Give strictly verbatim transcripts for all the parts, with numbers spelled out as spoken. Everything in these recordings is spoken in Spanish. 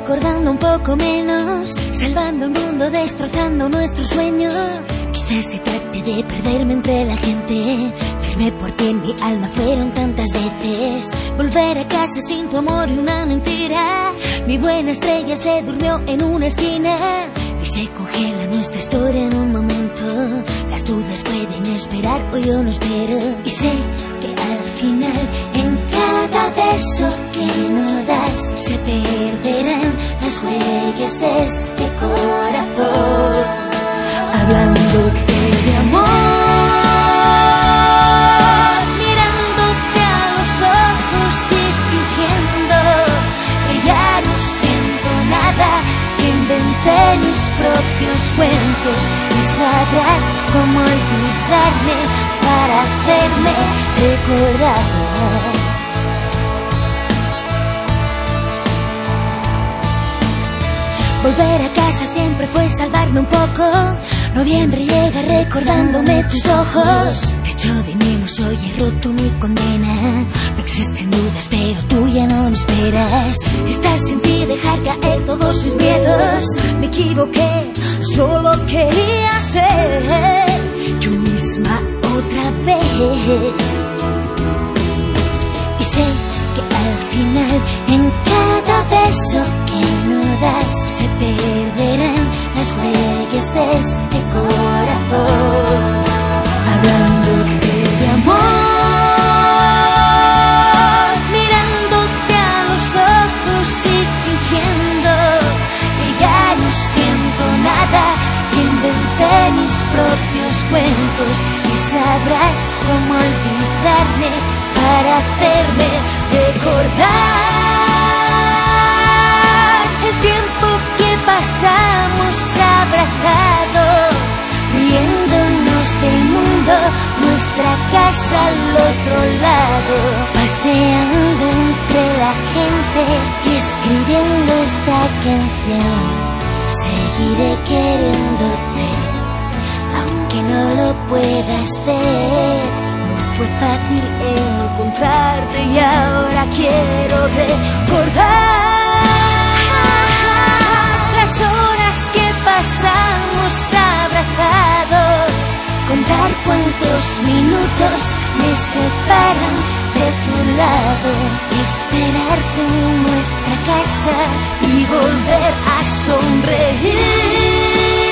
recordando un poco menos, salvando el mundo, destrozando nuestro sueño. Quizás se trate de perderme entre la gente, firme porque en mi alma fueron tantas veces. Volver a casa sin tu amor y una mentira. Mi buena estrella se durmió en una esquina y se congela nuestra historia en un momento. Las dudas pueden esperar o yo no espero. Y sé que al final en cada beso que no das se perderán las huellas de este corazón. Hablándote de amor, mirándote a los ojos y fingiendo que ya no siento nada, que inventé mis propios cuentos y sabrás cómo olvidarme para hacerme recordar. Volver a casa siempre fue salvarme un poco. Noviembre llega recordándome tus ojos. Te echo de menos, hoy he roto mi condena. No existen dudas, pero tú ya no me esperas. Estar sin ti, dejar caer todos mis miedos. Me equivoqué, solo quería ser yo misma otra vez. Y sé que al final en cada beso que no das se perderán las huellas de este corazón. Hablándote de amor, mirándote a los ojos y fingiendo que ya no siento nada, que inventé mis propios cuentos y sabrás cómo olvidarme para hacerme recordar el tiempo que pasamos abrazados, riéndonos del mundo, nuestra casa al otro lado, paseando entre la gente y escribiendo esta canción. Seguiré queriéndote, aunque no lo puedas ver. Fue fácil encontrarte y ahora quiero recordar las horas que pasamos abrazados, contar cuántos minutos me separan de tu lado, esperarte en nuestra casa y volver a sonreír.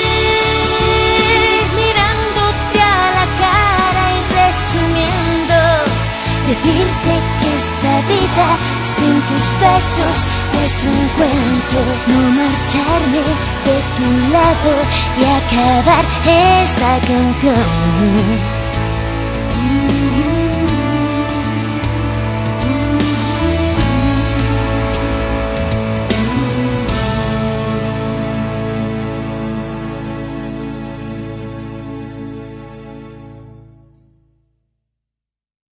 Decirte que esta vida sin tus besos es un cuento. No marcharme de tu lado y acabar esta canción.